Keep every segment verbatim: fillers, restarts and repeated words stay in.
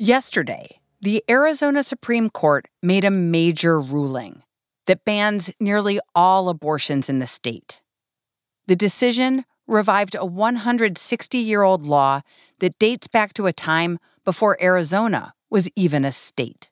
Yesterday, the Arizona Supreme Court made a major ruling that bans nearly all abortions in the state. The decision revived a one hundred sixty-year-old law that dates back to a time before Arizona was even a state.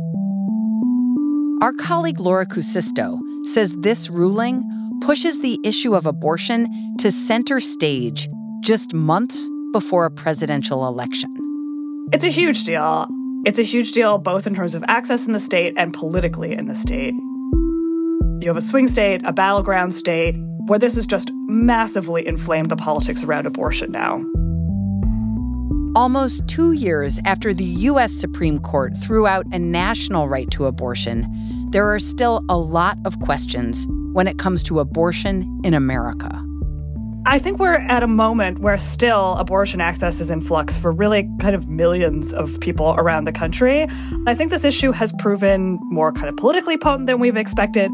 Our colleague Laura Cusisto says this ruling pushes the issue of abortion to center stage just months before a presidential election. It's a huge deal. It's a huge deal both in terms of access in the state and politically in the state. You have a swing state, a battleground state, where this has just massively inflamed the politics around abortion now. Almost two years after the U S Supreme Court threw out a national right to abortion, there are still a lot of questions when it comes to abortion in America. I think we're at a moment where still abortion access is in flux for really kind of millions of people around the country. I think this issue has proven more kind of politically potent than we've expected.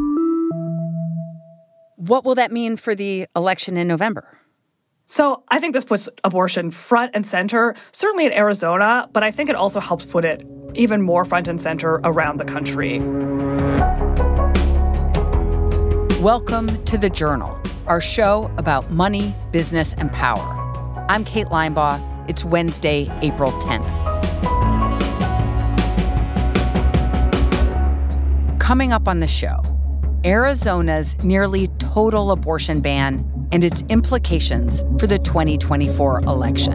What will that mean for the election in November? So I think this puts abortion front and center, certainly in Arizona, but I think it also helps put it even more front and center around the country. Welcome to The Journal, our show about money, business, and power. I'm Kate Linebaugh. It's Wednesday, April tenth. Coming up on the show, Arizona's nearly total abortion ban and its implications for the twenty twenty-four election.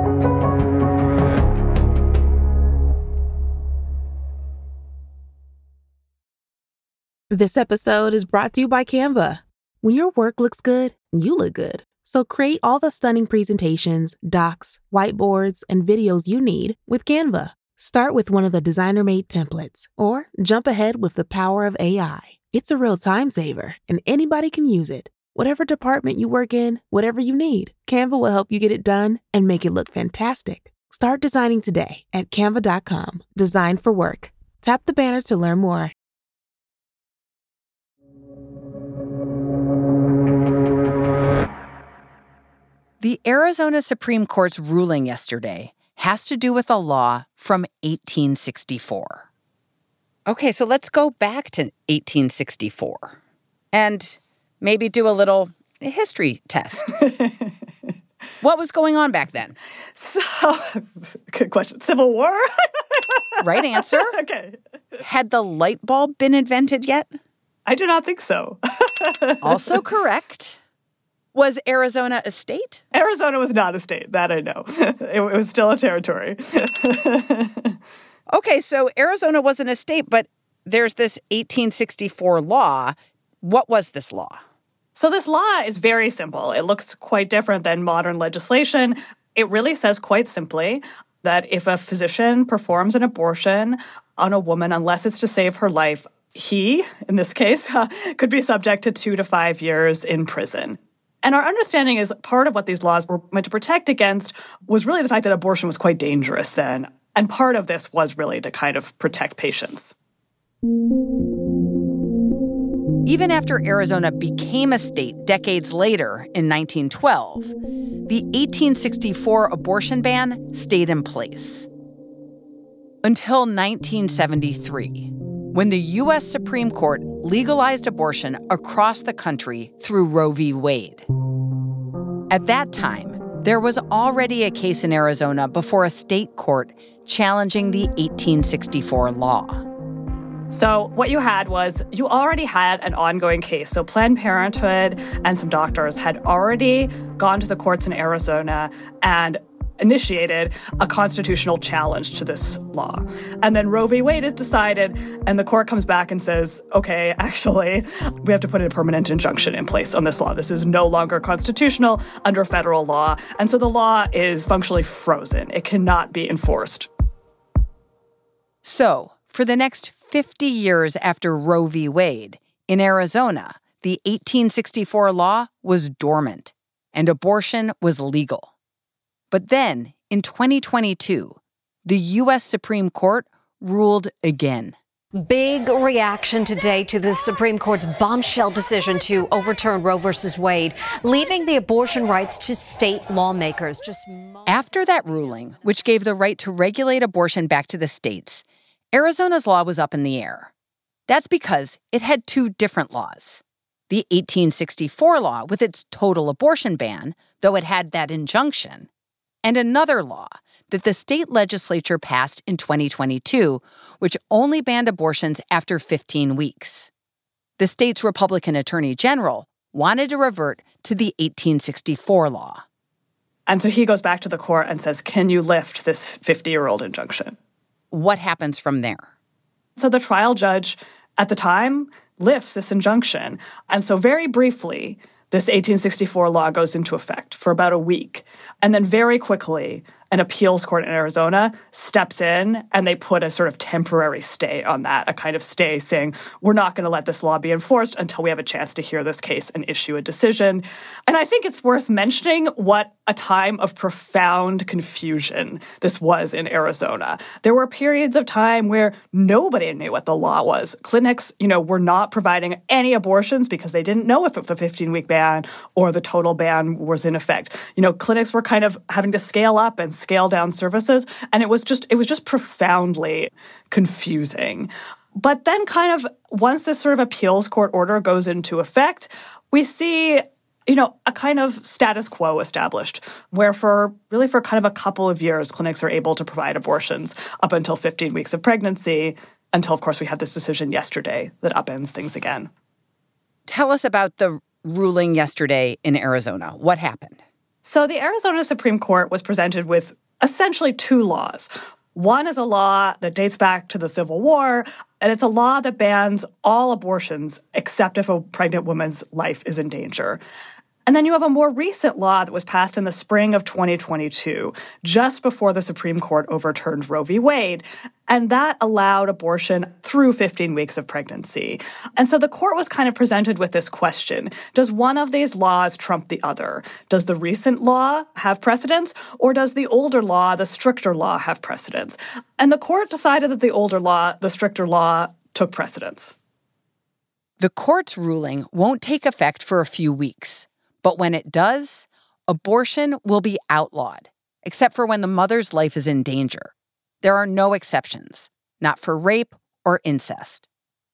This episode is brought to you by Canva. When your work looks good, you look good. So create all the stunning presentations, docs, whiteboards, and videos you need with Canva. Start with one of the designer-made templates, or jump ahead with the power of A I. It's a real time saver, and anybody can use it. Whatever department you work in, whatever you need, Canva will help you get it done and make it look fantastic. Start designing today at canva dot com. Design for work. Tap the banner to learn more. The Arizona Supreme Court's ruling yesterday has to do with a law from eighteen sixty-four. Okay, so let's go back to eighteen sixty-four and maybe do a little history test. What was going on back then? So, good question. Civil War? Right answer. Okay. Had the light bulb been invented yet? I do not think so. Also correct. Was Arizona a state? Arizona was not a state, that I know. It was still a territory. Okay, so Arizona wasn't a state, but there's this eighteen sixty-four law. What was this law? So this law is very simple. It looks quite different than modern legislation. It really says quite simply that if a physician performs an abortion on a woman, unless it's to save her life, he, in this case, uh, could be subject to two to five years in prison. And our understanding is part of what these laws were meant to protect against was really the fact that abortion was quite dangerous then. And part of this was really to kind of protect patients. Even after Arizona became a state decades later in nineteen twelve, the eighteen sixty-four abortion ban stayed in place. Until nineteen seventy-three, when the U S Supreme Court legalized abortion across the country through Roe v. Wade. At that time, there was already a case in Arizona before a state court challenging the eighteen sixty-four law. So what you had was you already had an ongoing case. So Planned Parenthood and some doctors had already gone to the courts in Arizona and initiated a constitutional challenge to this law. And then Roe v. Wade is decided, and the court comes back and says, okay, actually, we have to put a permanent injunction in place on this law. This is no longer constitutional under federal law. And so the law is functionally frozen. It cannot be enforced. So, for the next fifty years after Roe v. Wade, in Arizona, the eighteen sixty-four law was dormant, and abortion was legal. But then, in twenty twenty-two, the U S Supreme Court ruled again. Big reaction today to the Supreme Court's bombshell decision to overturn Roe versus Wade, leaving the abortion rights to state lawmakers. Just months After that ruling, which gave the right to regulate abortion back to the states, Arizona's law was up in the air. That's because it had two different laws. The eighteen sixty-four law with its total abortion ban, though it had that injunction, and another law that the state legislature passed in twenty twenty-two, which only banned abortions after fifteen weeks. The state's Republican Attorney General wanted to revert to the eighteen sixty-four law. And so he goes back to the court and says, can you lift this fifty-year-old injunction? What happens from there? So the trial judge at the time lifts this injunction. And so very briefly, this eighteen sixty-four law goes into effect for about a week. And then very quickly, an appeals court in Arizona steps in and they put a sort of temporary stay on that, a kind of stay saying, we're not going to let this law be enforced until we have a chance to hear this case and issue a decision. And I think it's worth mentioning what a time of profound confusion this was in Arizona. There were periods of time where nobody knew what the law was. Clinics, you know, were not providing any abortions because they didn't know if the fifteen-week ban or the total ban was in effect. You know, clinics were kind of having to scale up and scale down services, and it was just it was just profoundly confusing. But then kind of once this sort of appeals court order goes into effect, we see, you know, a kind of status quo established where for really for kind of a couple of years, clinics are able to provide abortions up until fifteen weeks of pregnancy, until, of course, we had this decision yesterday that upends things again. Tell us about the ruling yesterday in Arizona. What happened? So the Arizona Supreme Court was presented with essentially two laws. One is a law that dates back to the Civil War, and it's a law that bans all abortions except if a pregnant woman's life is in danger. And then you have a more recent law that was passed in the spring of twenty twenty-two, just before the Supreme Court overturned Roe v. Wade. And that allowed abortion through fifteen weeks of pregnancy. And so the court was kind of presented with this question. Does one of these laws trump the other? Does the recent law have precedence, or does the older law, the stricter law, have precedence? And the court decided that the older law, the stricter law, took precedence. The court's ruling won't take effect for a few weeks. But when it does, abortion will be outlawed, except for when the mother's life is in danger. There are no exceptions, not for rape or incest.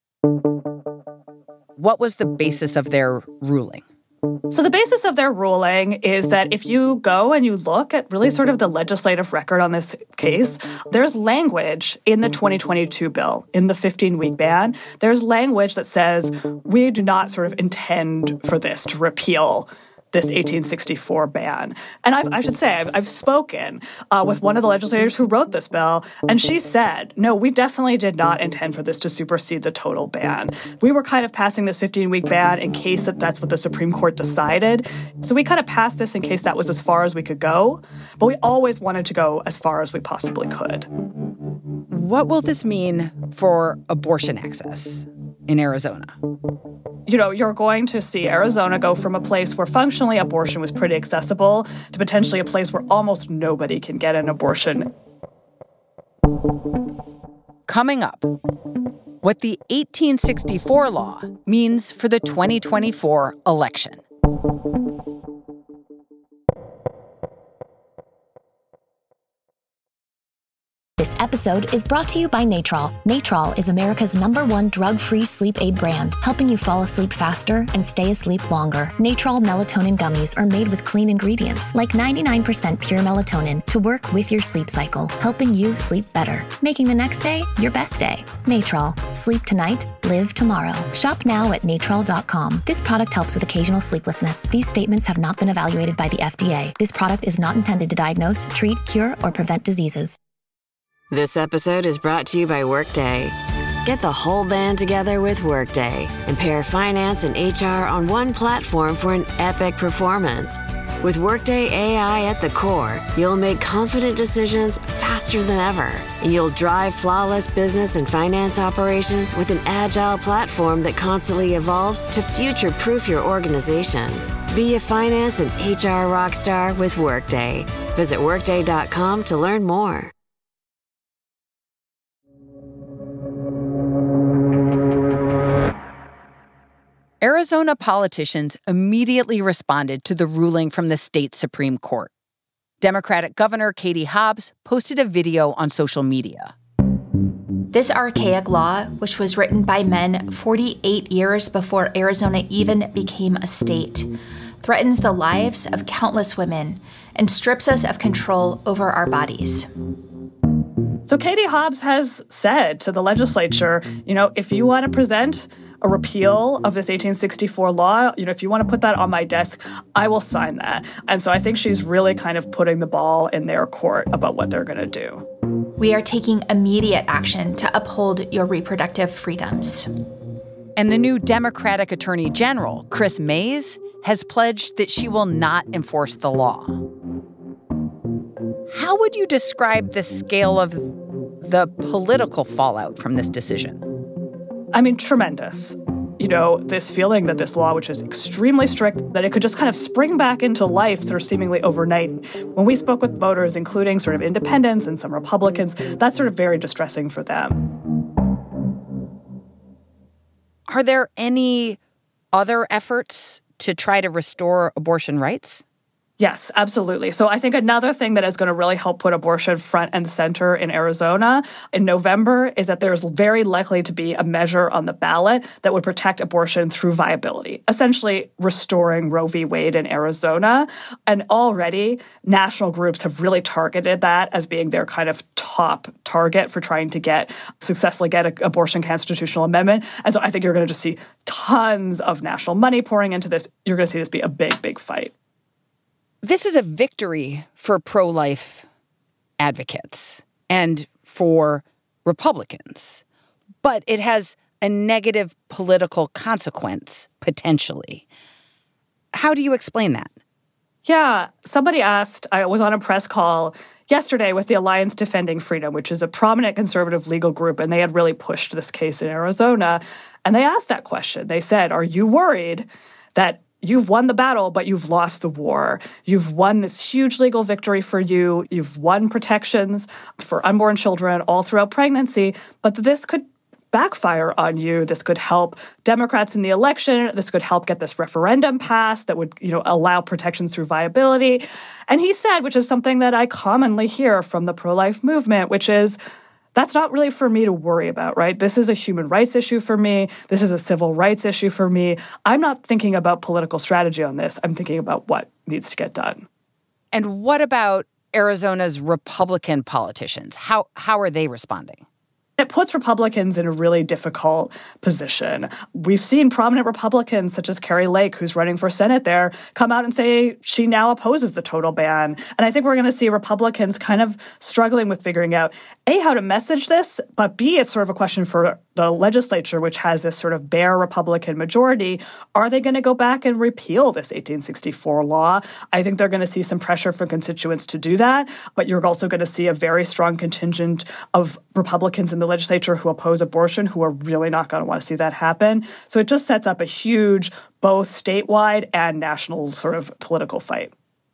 What was the basis of their ruling? So the basis of their ruling is that if you go and you look at really sort of the legislative record on this case, there's language in the twenty twenty-two bill, in the fifteen-week ban, there's language that says we do not sort of intend for this to repeal this eighteen sixty-four ban. And I've, I should say, I've, I've spoken uh, with one of the legislators who wrote this bill, and she said, no, we definitely did not intend for this to supersede the total ban. We were kind of passing this fifteen-week ban in case that that's what the Supreme Court decided. So we kind of passed this in case that was as far as we could go, but we always wanted to go as far as we possibly could. What will this mean for abortion access in Arizona? You know, you're going to see Arizona go from a place where functionally abortion was pretty accessible to potentially a place where almost nobody can get an abortion. Coming up, what the eighteen sixty-four law means for the twenty twenty-four election. This episode is brought to you by Natrol. Natrol is America's number one drug-free sleep aid brand, helping you fall asleep faster and stay asleep longer. Natrol melatonin gummies are made with clean ingredients, like ninety-nine percent pure melatonin, to work with your sleep cycle, helping you sleep better, making the next day your best day. Natrol. Sleep tonight, live tomorrow. Shop now at natrol dot com. This product helps with occasional sleeplessness. These statements have not been evaluated by the F D A. This product is not intended to diagnose, treat, cure, or prevent diseases. This episode is brought to you by Workday. Get the whole band together with Workday and pair finance and H R on one platform for an epic performance. With Workday A I at the core, you'll make confident decisions faster than ever, and you'll drive flawless business and finance operations with an agile platform that constantly evolves to future-proof your organization. Be a finance and H R rockstar with Workday. Visit workday dot com to learn more. Arizona politicians immediately responded to the ruling from the state Supreme Court. Democratic Governor Katie Hobbs posted a video on social media. This archaic law, which was written by men forty-eight years before Arizona even became a state, threatens the lives of countless women and strips us of control over our bodies. So Katie Hobbs has said to the legislature, you know, if you want to present a repeal of this eighteen sixty-four law, you know, if you want to put that on my desk, I will sign that. And so I think she's really kind of putting the ball in their court about what they're going to do. We are taking immediate action to uphold your reproductive freedoms. And the new Democratic Attorney General, Kris Mayes, has pledged that she will not enforce the law. How would you describe the scale of the political fallout from this decision? I mean, tremendous. You know, this feeling that this law, which is extremely strict, that it could just kind of spring back into life sort of seemingly overnight. When we spoke with voters, including sort of independents and some Republicans, that's sort of very distressing for them. Are there any other efforts to try to restore abortion rights? Yes, absolutely. So I think another thing that is going to really help put abortion front and center in Arizona in November is that there's very likely to be a measure on the ballot that would protect abortion through viability, essentially restoring Roe v. Wade in Arizona. And already national groups have really targeted that as being their kind of top target for trying to get successfully get an abortion constitutional amendment. And so I think you're going to just see tons of national money pouring into this. You're going to see this be a big, big fight. This is a victory for pro-life advocates and for Republicans, but it has a negative political consequence, potentially. How do you explain that? Yeah, somebody asked, I was on a press call yesterday with the Alliance Defending Freedom, which is a prominent conservative legal group, and they had really pushed this case in Arizona. And they asked that question. They said, are you worried that you've won the battle, but you've lost the war? You've won this huge legal victory for you. You've won protections for unborn children all throughout pregnancy, but this could backfire on you. This could help Democrats in the election. This could help get this referendum passed that would, you know, allow protections through viability. And he said, which is something that I commonly hear from the pro-life movement, which is, that's not really for me to worry about, right? This is a human rights issue for me. This is a civil rights issue for me. I'm not thinking about political strategy on this. I'm thinking about what needs to get done. And what about Arizona's Republican politicians? How how are they responding? It puts Republicans in a really difficult position. We've seen prominent Republicans, such as Kari Lake, who's running for Senate there, come out and say she now opposes the total ban. And I think we're going to see Republicans kind of struggling with figuring out, A, how to message this, but B, it's sort of a question for the legislature, which has this sort of bare Republican majority. Are they going to go back and repeal this eighteen sixty-four law? I think they're going to see some pressure from constituents to do that, but you're also going to see a very strong contingent of Republicans in the legislature who oppose abortion, who are really not going to want to see that happen. So it just sets up a huge, both statewide and national sort of political fight.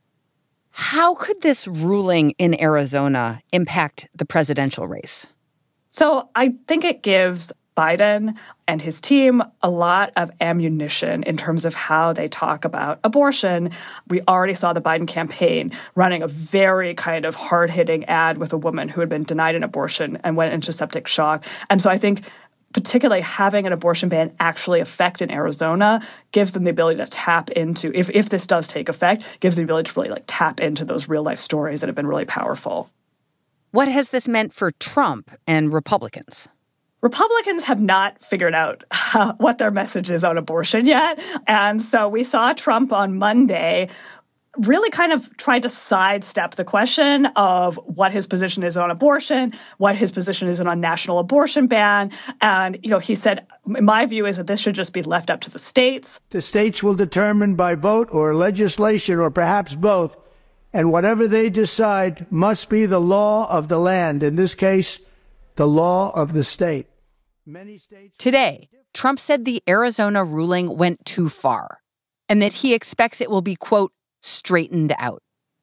How could this ruling in Arizona impact the presidential race? So I think it gives Biden and his team a lot of ammunition in terms of how they talk about abortion. We already saw the Biden campaign running a very kind of hard-hitting ad with a woman who had been denied an abortion and went into septic shock. And so I think particularly having an abortion ban actually affect in Arizona gives them the ability to tap into, if, if this does take effect, gives them the ability to really like tap into those real-life stories that have been really powerful. What has this meant for Trump and Republicans? Republicans have not figured out uh, what their message is on abortion yet. And so we saw Trump on Monday really kind of tried to sidestep the question of what his position is on abortion, what his position is on national abortion ban. And, you know, he said, my view is that this should just be left up to the states. The states will determine by vote or legislation or perhaps both. And whatever they decide must be the law of the land. In this case, the law of the state. Many states. Today, Trump said the Arizona ruling went too far and that he expects it will be, quote, straightened out.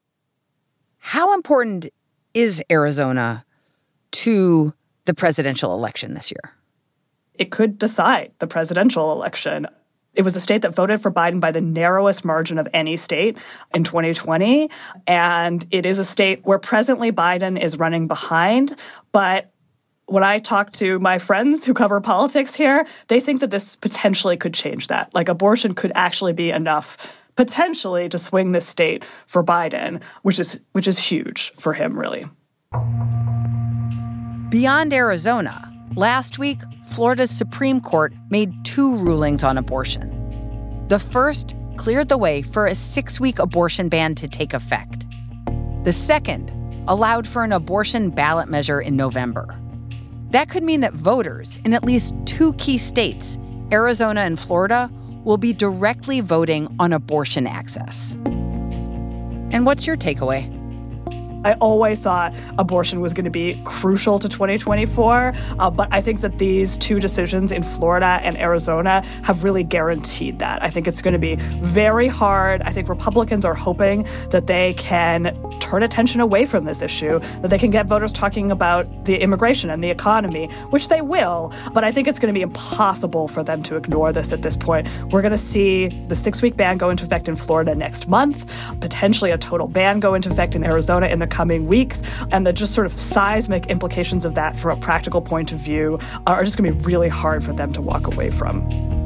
How important is Arizona to the presidential election this year? It could decide the presidential election. It was a state that voted for Biden by the narrowest margin of any state in twenty twenty. And it is a state where presently Biden is running behind. But when I talk to my friends who cover politics here, they think that this potentially could change that. Like abortion could actually be enough potentially to swing this state for Biden, which is which is huge for him, really. Beyond Arizona, last week, Florida's Supreme Court made two rulings on abortion. The first cleared the way for a six-week abortion ban to take effect. The second allowed for an abortion ballot measure in November. That could mean that voters in at least two key states, Arizona and Florida, will be directly voting on abortion access. And what's your takeaway? I always thought abortion was going to be crucial to twenty twenty-four, uh, but I think that these two decisions in Florida and Arizona have really guaranteed that. I think it's going to be very hard. I think Republicans are hoping that they can turn attention away from this issue, that they can get voters talking about the immigration and the economy, which they will, but I think it's going to be impossible for them to ignore this at this point. We're going to see the six-week ban go into effect in Florida next month, potentially a total ban go into effect in Arizona in the coming weeks, and the just sort of seismic implications of that from a practical point of view are just going to be really hard for them to walk away from.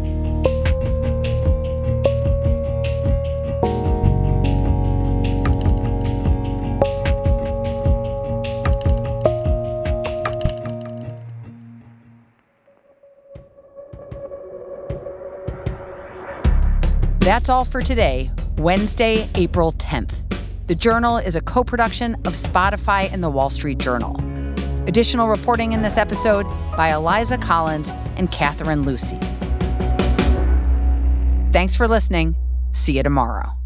That's all for today, Wednesday, April tenth. The Journal is a co-production of Spotify and The Wall Street Journal. Additional reporting in this episode by Eliza Collins and Catherine Lucy. Thanks for listening. See you tomorrow.